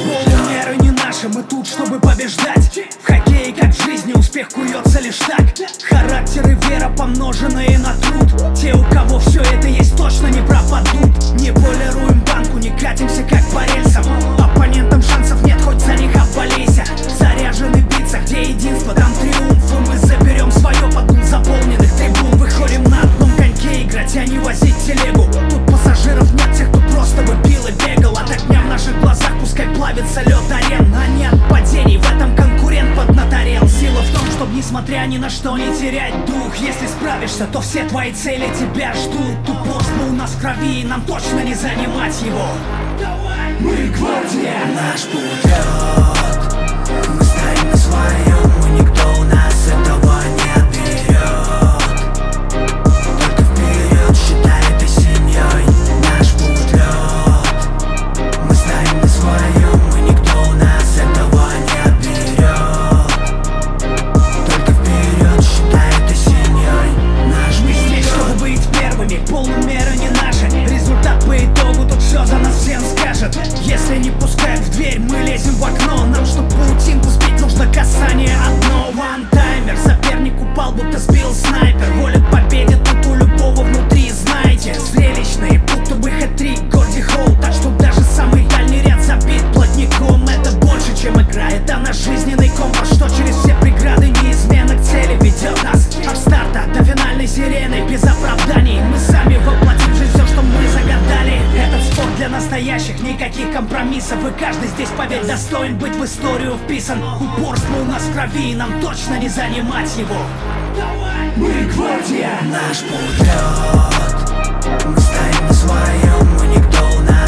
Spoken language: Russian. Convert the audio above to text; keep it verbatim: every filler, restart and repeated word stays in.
Полумеры не наши, мы тут, чтобы побеждать. В хоккее, как в жизни, успех куется лишь так. Характер и вера, помноженные на труд. Те, у кого все это есть, точно не пропадут. Не полируем банку, не катимся как по рельсам. Оппонентам шансов нет, хоть за них обвалейся. Заряжены биться, где единство, там триумф. И мы заберем свое под гул заполненных трибун. Выходим на одном коньке играть, а не возить телегу. Тут пассажиров нет, тех, кто просто бы пил и бегал. От огня в наших глазах пускай плавится лед арен. А не от падений, в этом конкурент поднаторел. Сила в том, чтобы несмотря ни на что не терять дух. Если справишься, то все твои цели тебя ждут. Упорство у нас в крови, и нам точно не занимать его. Мы гвардия, наш путь вперед. Мы стоим на своем, и никто у нас этого не отберет. Только вперед, считай это семьей. Наш путь лед. Мы стоим на своем, и никто у нас этого не отберет. Только вперед, считай это семьей. Наш мы здесь, чтобы быть первыми. Полумеры не наши. Результат по итогу тут все за нас всем скажет. Если не пускают в дверь, мы лезем в окно. Нам, чтоб паутинку сбить, нужно касание одно. Ван-таймер, соперник упал, будто сбил снайпер. Воля к победе тут у любого внутри, знаете. Зрелищные, будто бы хэт-трик Горди Хоу. Так что даже самый дальний ряд забит плотником. Это больше, чем игра, это наш жизненный компас, что через все преграды неизменно к цели ведет нас. От старта до финальной сирены, без оправданий. Мы сами воплотим жизнь все, что мы загадали. Этот спорт для настоящих, никаких компромиссов. И каждый здесь, поверь, достоин быть в историю вписан. Упорство у нас в крови, и нам точно не занимать его. Мы гвардия, наш путь вперед. Мы стоим на своем, и никто у нас